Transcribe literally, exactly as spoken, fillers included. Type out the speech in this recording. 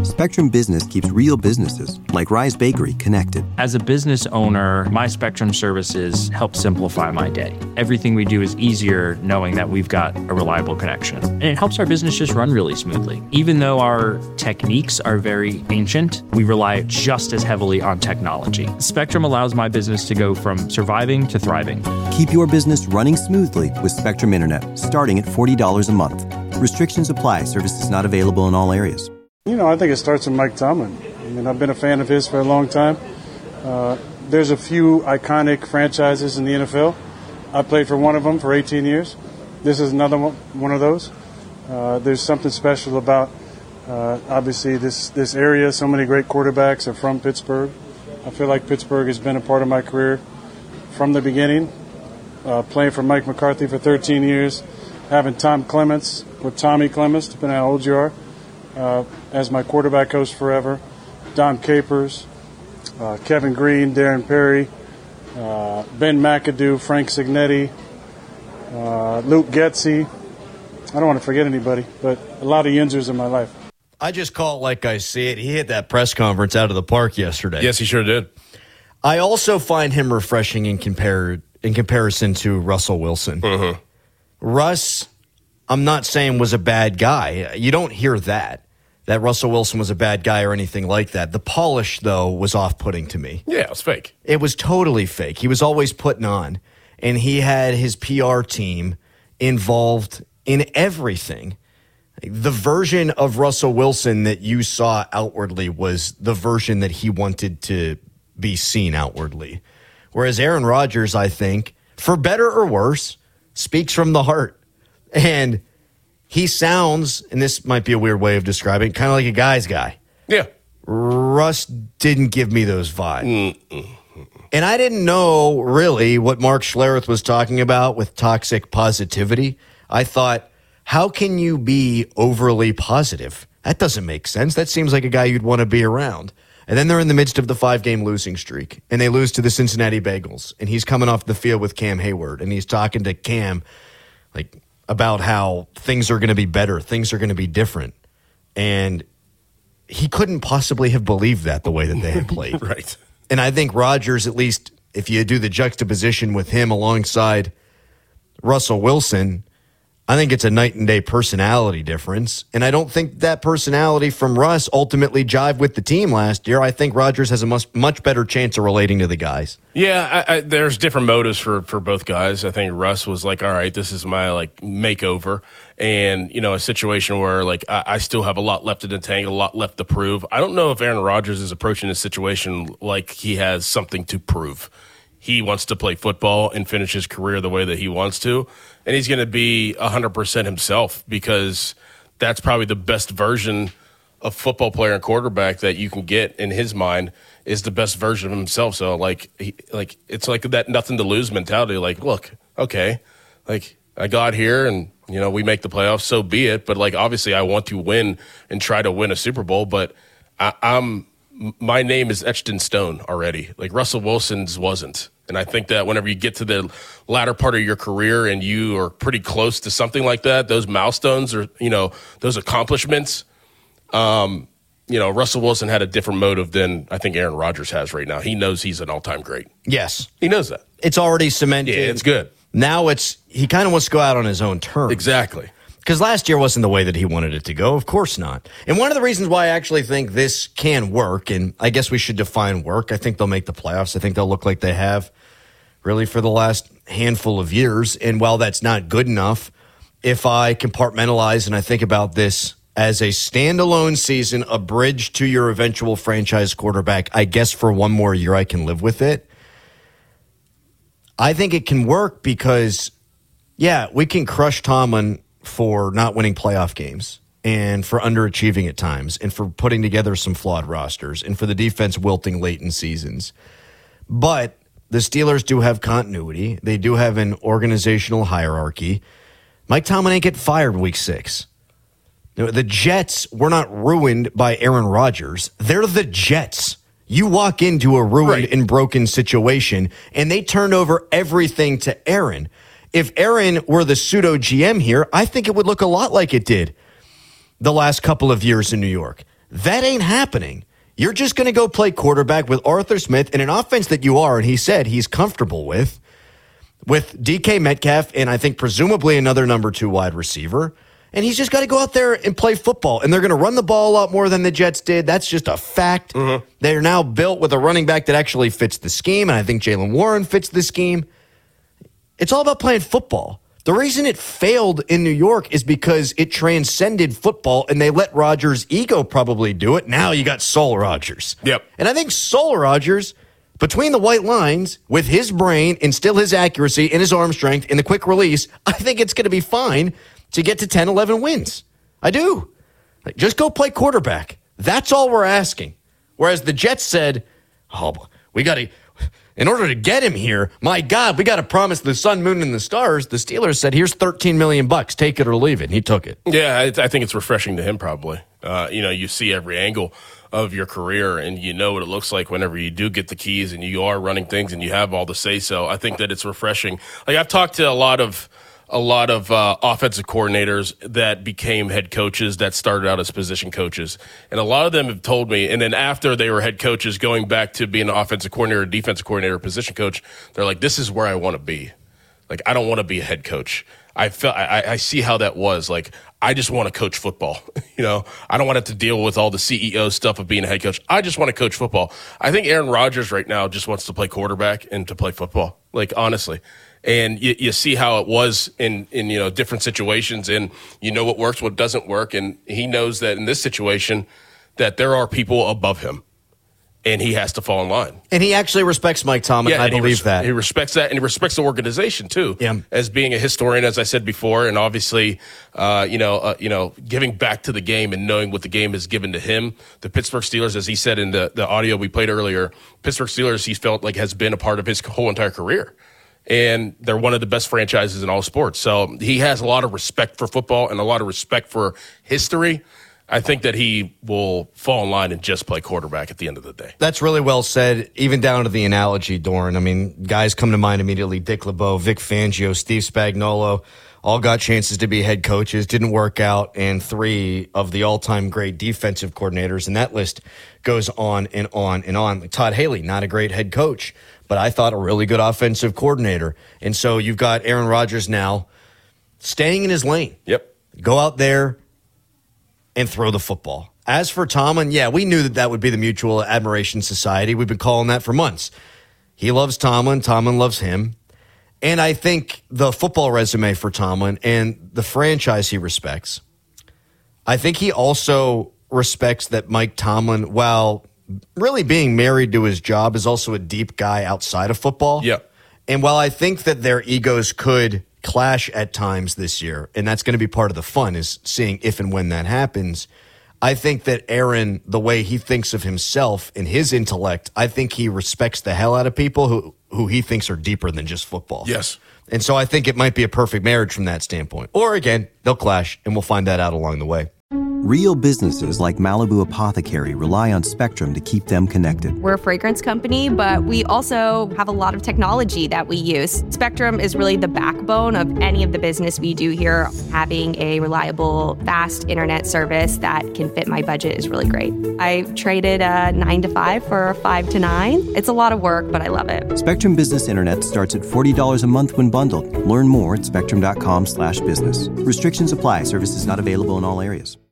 Spectrum Business keeps real businesses, like Rise Bakery, connected. As a business owner, my Spectrum services help simplify my day. Everything we do is easier knowing that we've got a reliable connection. And it helps our business just run really smoothly. Even though our techniques are very ancient, we rely just as heavily on technology. Spectrum allows my business to go from surviving to thriving. Keep your business running smoothly with Spectrum Internet, starting at forty dollars a month. Restrictions apply. Services not available in all areas. You know, I think it starts with Mike Tomlin. I mean, I've been a fan of his for a long time. Uh, there's a few iconic franchises in the N F L. I played for one of them for eighteen years. This is another one, one of those. Uh, there's something special about, uh, obviously, this, this area. So many great quarterbacks are from Pittsburgh. I feel like Pittsburgh has been a part of my career from the beginning. Uh, playing for Mike McCarthy for thirteen years, having Tom Clements, or Tommy Clements, depending on how old you are, uh, as my quarterback coach forever. Don Capers, uh, Kevin Green, Darren Perry, uh, Ben McAdoo, Frank Signetti, uh, Luke Getsy. I don't want to forget anybody, but a lot of Yinzers in my life. I just call it like I see it. He hit that press conference out of the park yesterday. Yes, he sure did. I also find him refreshing in compare in comparison to Russell Wilson. Mm-hmm. Russ, I'm not saying was a bad guy. You don't hear that, that Russell Wilson was a bad guy or anything like that. The polish, though, was off-putting to me. Yeah, it was fake. It was totally fake. He was always putting on, and he had his P R team involved in everything. The version of Russell Wilson that you saw outwardly was the version that he wanted to be seen outwardly. Whereas Aaron Rodgers, I think, for better or worse, speaks from the heart. And he sounds, and this might be a weird way of describing it, kind of like a guy's guy. Yeah. Russ didn't give me those vibes. Mm-mm. And I didn't know really what Mark Schlereth was talking about with toxic positivity. I thought, how can you be overly positive? That doesn't make sense. That seems like a guy you'd want to be around. And then they're in the midst of the five-game losing streak, and they lose to the Cincinnati Bengals. And he's coming off the field with Cam Hayward, and he's talking to Cam like about how things are going to be better, things are going to be different. And he couldn't possibly have believed that the way that they had played. Right. And I think Rodgers, at least if you do the juxtaposition with him alongside Russell Wilson, I think it's a night and day personality difference. And I don't think that personality from Russ ultimately jived with the team last year. I think Rodgers has a much, much better chance of relating to the guys. Yeah, I, I, there's different motives for, for both guys. I think Russ was like, all right, this is my like makeover. And, you know, a situation where like I, I still have a lot left in the tank, a lot left to prove. I don't know if Aaron Rodgers is approaching this situation like he has something to prove. He wants to play football and finish his career the way that he wants to. And he's going to be one hundred percent himself because that's probably the best version of football player and quarterback that you can get in his mind is the best version of himself. So, like, he, like it's like that nothing to lose mentality. Like, look, okay, like I got here and, you know, we make the playoffs, so be it. But, like, obviously I want to win and try to win a Super Bowl. But I, I'm my name is etched in stone already. Like Russell Wilson's wasn't. And I think that whenever you get to the latter part of your career and you are pretty close to something like that, those milestones or, you know, those accomplishments, um, you know, Russell Wilson had a different motive than I think Aaron Rodgers has right now. He knows he's an all-time great. Yes. He knows that. It's already cemented. Yeah, it's good. Now it's, he kind of wants to go out on his own terms. Exactly. Because last year wasn't the way that he wanted it to go. Of course not. And one of the reasons why I actually think this can work, and I guess we should define work, I think they'll make the playoffs. I think they'll look like they have really for the last handful of years. And while that's not good enough, if I compartmentalize and I think about this as a standalone season, a bridge to your eventual franchise quarterback, I guess for one more year I can live with it. I think it can work because, yeah, we can crush Tomlin for not winning playoff games and for underachieving at times and for putting together some flawed rosters and for the defense wilting late in seasons. But the Steelers do have continuity. They do have an organizational hierarchy. Mike Tomlin ain't get fired week six. The Jets were not ruined by Aaron Rodgers. They're the Jets. You walk into a ruined right. and broken situation, and they turned over everything to Aaron. If Aaron were the pseudo G M here, I think it would look a lot like it did the last couple of years in New York. That ain't happening. You're just going to go play quarterback with Arthur Smith in an offense that you are, and he said he's comfortable with, with D K Metcalf and I think presumably another number two wide receiver. And he's just got to go out there and play football. And they're going to run the ball a lot more than the Jets did. That's just a fact. Mm-hmm. They're now built with a running back that actually fits the scheme, and I think Jaylen Warren fits the scheme. It's all about playing football. The reason it failed in New York is because it transcended football, and they let Rodgers' ego probably do it. Now you got Soul Rodgers. Yep. And I think Soul Rodgers, between the white lines, with his brain and still his accuracy and his arm strength and the quick release, I think it's going to be fine to get to ten, eleven wins. I do. Like, just go play quarterback. That's all we're asking. Whereas the Jets said, oh, we got to, in order to get him here, my God, we got to promise the sun, moon, and the stars. The Steelers said, here's thirteen million bucks. Take it or leave it. And he took it. Yeah, I, I think it's refreshing to him probably. Uh, you know, you see every angle of your career, and you know what it looks like whenever you do get the keys and you are running things and you have all the say-so. I think that it's refreshing. Like, I've talked to a lot of a lot of uh, offensive coordinators that became head coaches that started out as position coaches. And a lot of them have told me, and then after they were head coaches, going back to being an offensive coordinator, defensive coordinator, position coach, they're like, this is where I want to be. Like, I don't want to be a head coach. I felt I, I see how that was. Like, I just want to coach football. You know, I don't want to have to deal with all the C E O stuff of being a head coach. I just want to coach football. I think Aaron Rodgers right now just wants to play quarterback and to play football. Like, honestly. And you, you see how it was in, in, you know, different situations, and you know what works, what doesn't work. And he knows that in this situation that there are people above him, and he has to fall in line. And he actually respects Mike Tomlin. Yeah, I believe res- that. He respects that, and he respects the organization, too, yeah. as being a historian, as I said before, and obviously, uh, you know, uh, you know, giving back to the game and knowing what the game has given to him. The Pittsburgh Steelers, as he said in the, the audio we played earlier, Pittsburgh Steelers, he felt like has been a part of his whole entire career. And they're one of the best franchises in all sports. So he has a lot of respect for football and a lot of respect for history. I think that he will fall in line and just play quarterback at the end of the day. That's really well said, even down to the analogy, Doran. I mean, guys come to mind immediately. Dick LeBeau, Vic Fangio, Steve Spagnuolo, all got chances to be head coaches, didn't work out, and three of the all-time great defensive coordinators. And that list goes on and on and on. Like Todd Haley, not a great head coach, but I thought a really good offensive coordinator. And so you've got Aaron Rodgers now staying in his lane. Yep. Go out there and throw the football. As for Tomlin, yeah, we knew that that would be the Mutual Admiration Society. We've been calling that for months. He loves Tomlin. Tomlin loves him. And I think the football resume for Tomlin and the franchise he respects, I think he also respects that Mike Tomlin, while really being married to his job, is also a deep guy outside of football. Yep. And while I think that their egos could clash at times this year, and that's going to be part of the fun, is seeing if and when that happens, I think that Aaron, the way he thinks of himself and his intellect, I think he respects the hell out of people who, who he thinks are deeper than just football. Yes. And so I think it might be a perfect marriage from that standpoint. Or again, they'll clash, and we'll find that out along the way. Real businesses like Malibu Apothecary rely on Spectrum to keep them connected. We're a fragrance company, but we also have a lot of technology that we use. Spectrum is really the backbone of any of the business we do here. Having a reliable, fast internet service that can fit my budget is really great. I traded a nine to five for a five to nine. It's a lot of work, but I love it. Spectrum Business Internet starts at forty dollars a month when bundled. Learn more at spectrum dot com slash business. Restrictions apply. Services not available in all areas.